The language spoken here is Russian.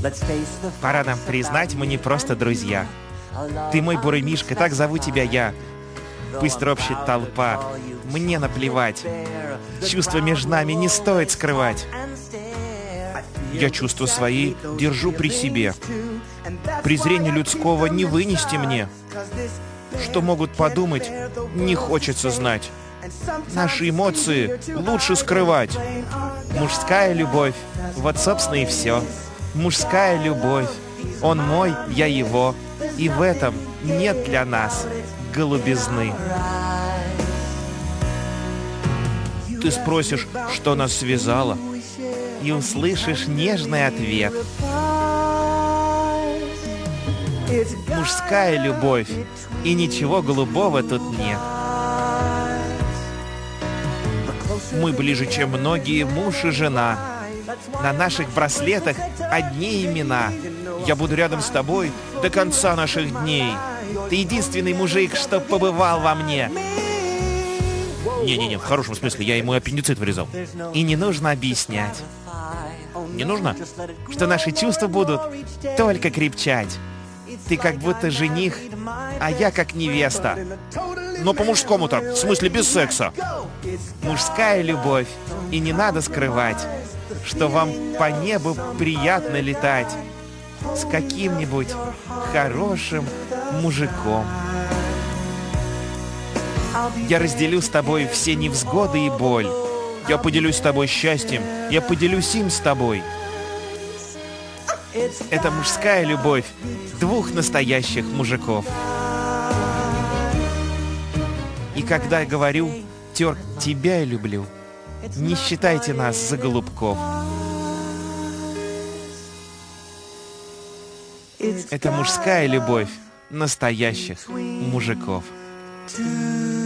Пора нам признать, мы не просто друзья. Ты мой бурый мишка, так зову тебя я. Пусть ропщет толпа, мне наплевать. Чувства между нами не стоит скрывать. Я чувства свои держу при себе. Презрения людского не вынести мне. Что могут подумать, не хочется знать. Наши эмоции лучше скрывать. Мужская любовь, вот, собственно, и все. Мужская любовь. Он мой, я его. И в этом нет для нас голубизны. Ты спросишь, что нас связало, и услышишь нежный ответ. Мужская любовь, и ничего голубого тут нет. Мы ближе, чем многие муж и жена. На наших браслетах одни имена. Я буду рядом с тобой до конца наших дней. Ты единственный мужик, что побывал во мне. Не-не-не, в хорошем смысле, я ему аппендицит вырезал. И не нужно объяснять. Не нужно? Что наши чувства будут только крепчать. Ты как будто жених, а я как невеста. Но по-мужскому-то, в смысле без секса. Мужская любовь, и не надо скрывать, что вам по небу приятно летать с каким-нибудь хорошим мужиком. Я разделю с тобой все невзгоды и боль. Я поделюсь с тобой счастьем, я поделюсь им с тобой. Это мужская любовь двух настоящих мужиков. И когда я говорю, Терк, тебя я люблю, не считайте нас за голубков. Это мужская любовь настоящих мужиков.